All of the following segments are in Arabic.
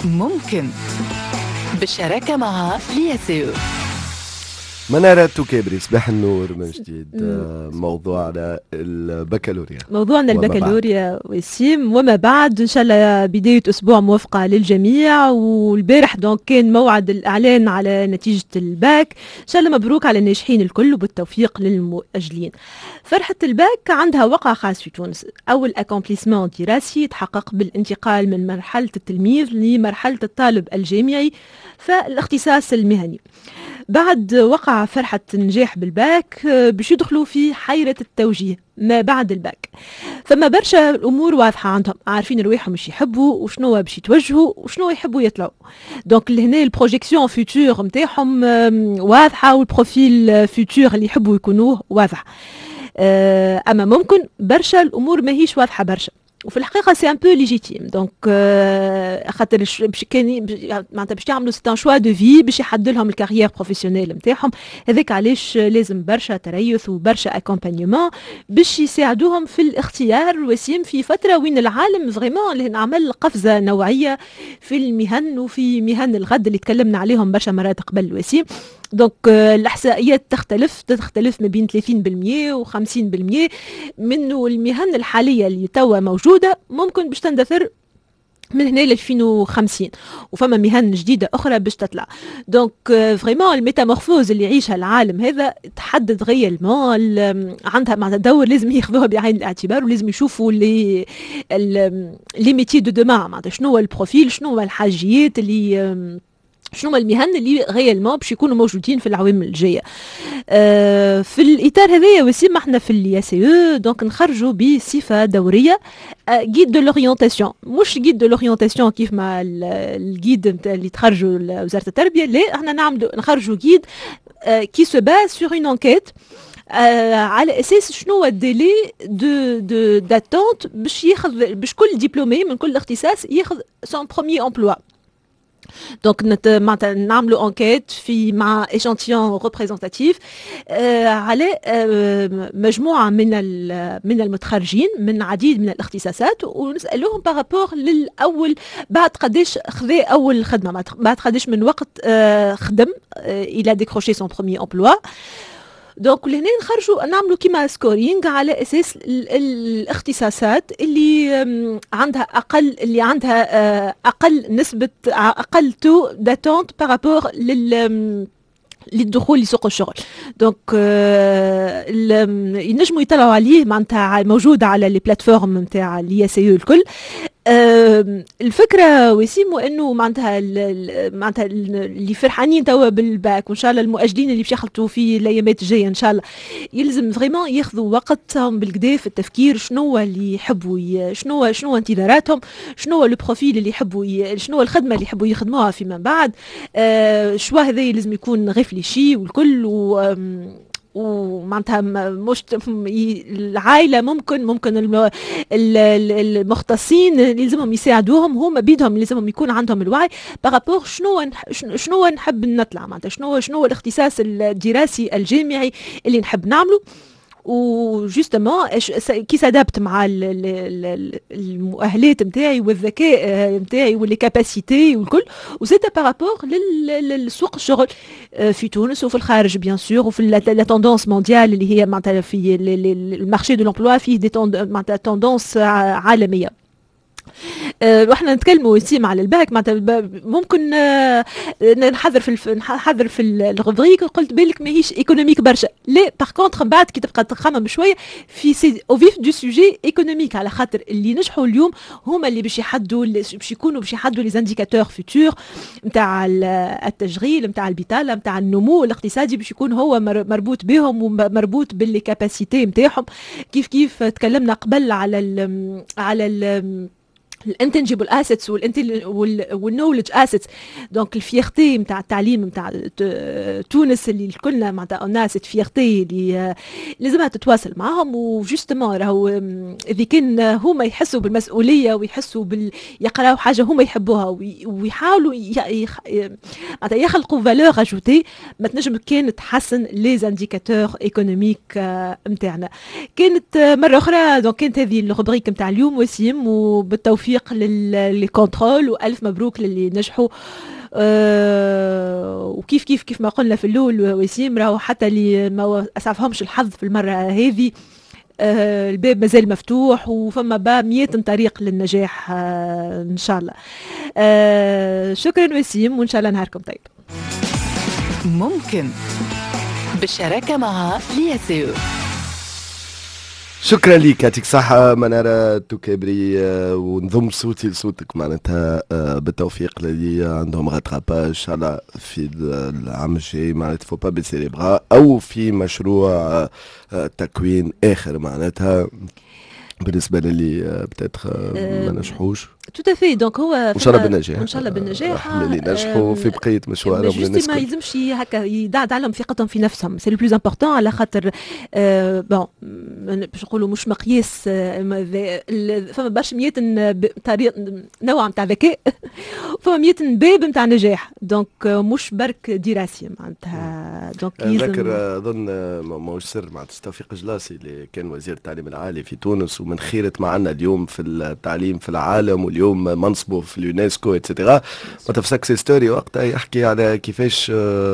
ممكن بالشراكة مع لياسيو. منارة توكابري، صباح النور من جديد. موضوعنا البكالوريا. موضوعنا البكالوريا وسيم وما بعد، ان شاء الله بداية اسبوع موفقة للجميع. والبارح دونك كان موعد الاعلان على نتيجة الباك، ان شاء الله مبروك على الناجحين الكل وبالتوفيق للمؤجلين. فرحة الباك عندها وقع خاص في تونس، اول اكومبليسمون دراسي تحقق بالانتقال من مرحلة التلميذ لمرحلة الطالب الجامعي فالاختصاص المهني. بعد وقع فرحة النجاح بالباك باش يدخلوا في حيرة التوجيه ما بعد الباك. فما برشا الأمور واضحة عندهم، عارفين رواحهم مش يحبوا وشنو باش يتوجهوا وشنو يحبوا يطلعوا. دونك لهنا البروجيكسيون فيتور نتاعهم واضحة، والبروفيل فيتور اللي يحبوا يكونوه واضح. أما ممكن برشا الأمور ماهيش واضحة برشا، وفي الحقيقه سي ان بو ليجيتيم. دونك خاطر باش كان معناتها باش يعملوا سيت ان شوا دو في باش يحدد لهم الكارير بروفيسيونيل نتاعهم. هذاك علاش لازم برشا تريث وبرشا اكومبانيومون باش يساعدوهم في الاختيار وسيم في فتره وين العالم فريمون اللي نعمل قفزه نوعيه في المهن وفي مهن الغد اللي تكلمنا عليهم برشا مرات قبل وسيم. دونك الاحصائيات تختلف ما بين 30% و 50% منه المهن الحاليه اللي توا موجوده ممكن باش تندثر من هنا ل 2050، وفما مهن جديده اخرى باش تطلع. دونك فريمون الميتامورفوز اللي يعيشها العالم هذا تحدد غيالمون عندها معناتها دور لازم ياخذوها بعين الاعتبار، ولازم يشوفوا لي ميتي دو دومان، معناتها شنو هو البروفيل، شنو هو الحاجيات اللي شنو المهن اللي غيالمون باش يكونوا موجودين في العوامل الجايه. في الاطار هذايا وسيم احنا في الياسيو دونك نخرجوا بصفه دوريه جيد دو لورينتاسيون، مش جيد دو لورينتاسيون كيف ما الجيد اللي تخرجوا وزاره التربيه، لا احنا نخرجوا جيد كي سو باز سور اون انكيت على اساس شنو هو الديلي دو داتونت باش كل دبلومي من كل اختصاص ياخذ سون بروميي امبلوا. دونك نعملوا انكيت في مع ايشانتيون ريبريزونتاتيف على مجموعه من المتخرجين من عديد من الاختصاصات، ونسالوهم بارابور للاول بعد قداش خذا اول خدمه، بعد قداش من وقت خدم الى ديكروشي سون بروميي امبلوا. دونك لهنا نخرجوا نعملوا كيما سكورينغ على اساس الاختصاصات اللي عندها اقل نسبه اقل تو داتونت بارابور للدخول لسوق الشغل. دونك ينجموا يطلعوا عليه معناتها موجود على لي بلاتفورم نتاع الياسيو الكل. الفكره وسيم انه معناتها اللي فرحانين توا بالباك، وان شاء الله المؤجلين اللي باش يخلطوا في الايامات الجايه ان شاء الله يلزم فريمون ياخذوا وقتهم بالكدا في التفكير شنو هو اللي يحبوا، شنو هو انتظاراتهم، شنو هو البروفيل اللي يحبوا، شنو هو الخدمه اللي يحبوا يخدموها فيما بعد. شوا هذا لازم يكون ريفليشي والكل ومعناتها مش العائله ممكن المختصين لازمهم يساعدوهم، هما بيدهم لازمهم يكون عندهم الوعي بارابور شنو نحب نطلع، معناتها شنو الاختصاص الدراسي الجامعي اللي نحب نعمله، وجوستومون كي سادابت مع المؤهلات نتاعي والذكاء نتاعي واللي كاباسيتي والكل، وزيد بارابور للسوق الشغل في تونس وفي الخارج بيان سور، وفي لا توندونس مونديال اللي هي معناتها في المارشي دو لومبلوا فيه دي معناتها توندونس عالميه. واحنا نتكلموا وسيم على الباك معناتها ممكن نحضر في الغبريك قلت بالك ماهيش ايكونوميك برشا، لا باغ كونطخ من بعد كي تبقى تخمم شويه في سي او فيف دو سوجي ايكونوميك، على خاطر اللي نجحوا اليوم هما اللي باش يحدوا لي زانديكاتور فيتور نتاع التشغيل نتاع البطاله نتاع النمو الاقتصادي، باش يكون هو مربوط بهم ومربوط باللي كاباسيتي نتاعهم. كيف تكلمنا قبل على الانتنجيبل اسيتس والنولج اسيتس. دونك الفيرتي نتاع التعليم نتاع تونس اللي كلنا معناتها ناس فيرتي اللي لازمها تتواصل معهم، وجوستومون راهو اذا كان هما يحسوا بالمسؤوليه ويحسوا يقراوا حاجه هما يحبوها ويحاولوا معناتها يخلقوا فالور اجوتي، ما تنجم كان تحسن لي زانديكاتور ايكونوميك نتاعنا. كانت مره اخرى دونك كانت هذه الروبريك نتاع اليوم وسيم، وبالتوفيق بالتوفيق للكونترول، والف مبروك للي نجحوا. وكيف ما قلنا في الاول وسيم، راهو حتى اللي ما اسعفهمش الحظ في المره هذه الباب مازال مفتوح، وفما باب 100 طريق للنجاح ان شاء الله. شكرا وسيم، وان شاء الله نهاركم طيب. ممكن بالشراكة مع لياسيو. شكرا لك، يعطيك صحة منارة توكابري، ونضم صوتي لصوتك معناتها بالتوفيق للي عندهم غاتراباج ان شاء الله في العام الجاي، معناتها فو با بيسي لي بغا، او في مشروع تكوين اخر معناتها بالنسبة للي بتاتخ ما نجحوش. تو افي، دونك هو ان شاء الله بالنجاح، ان شاء الله بالنجاح اللي نجحوا في بقيه مشوارهم. ما يلزمش هكا يدعد عليهم ثقتهم في نفسهم، سي لو بلوز امبورطون، على خاطر بون باش نقولوا مش مقياس، فما برشا 100 نوع نتاع ذكاء فما 100 باب نتاع نجاح، دونك مش برك دراسي معناتها. دونك نذكر اظن ماهوش سر معناتها توفيق جلاسي اللي كان وزير التعليم العالي في تونس، ومن خيرة معنا اليوم في التعليم في العالم، اليوم منصبه في اليونسكو اتسيتيرا. معناتها في سكسي ستوري وقتها يحكي على كيفاش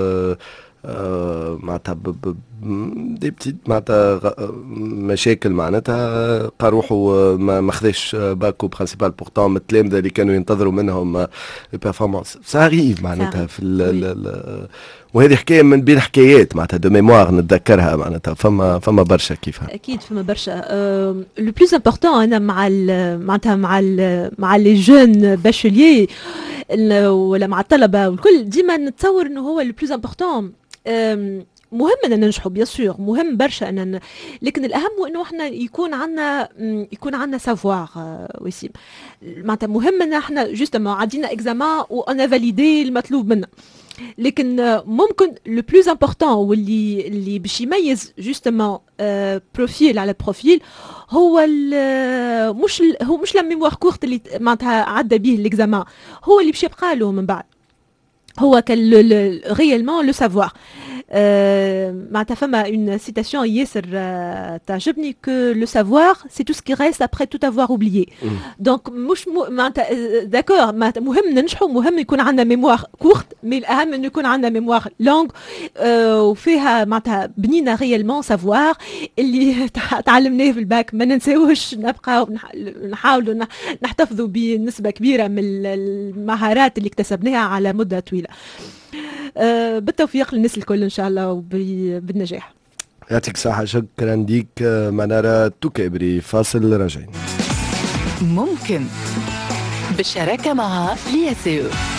معناتها دي بتيت معناتها مشاكل معناتها لقى روحو ما خذاش باكو برانسيبال بورتون من التلامذه اللي كانوا ينتظروا منهم البيرفورمانس. ساريف معناتها في وهذه حكايه من بين حكايات معناتها دو ميموار نتذكرها معناتها فما برشا كيفها. اكيد فما برشا. لو بلوز امبورطون انا معناتها مع لي جون باشوليي ولا مع الطلبه والكل، ديما نتصور انه هو لو بلوز امبورطون مهم ان ننجحوا بيان سور، مهم برشا ان لكن الاهم هو انه احنا يكون عندنا سافوار وسيم. معناتها مهم ان احنا جوستومون عدينا اكزامان وانا فاليدي المطلوب منا، لكن ممكن لو بلوز امبورطون واللي باش يميز جوستومون بروفيل على بروفيل هو مش لا ميموار كورت اللي معناتها عدى به الاكزامان، هو اللي باش يبقى له من بعد، هو réellement le savoir. معناتها فما une citation ياسر تعجبني que le savoir c'est tout ce qui reste après tout avoir oublié. donc مش معناتها داكور، معناتها مهم ننجحوا، مهم يكون عندنا ميموار كورت، مي الاهم انه يكون عندنا ميموار لونغ وفيها معناتها بنينا réellement savoir اللي تعلمناه في الباك ما ننساوش، نبقى نحاولوا نحتفظوا بنسبة كبيرة من المهارات اللي اكتسبناها على مدة طويلة. بالتوفيق للناس الكل ان شاء الله وبالنجاح. يعطيك الصحة، شكرا ليك منارة توكابري. فاصل راجعين. ممكن بالشراكة مع لياسيو.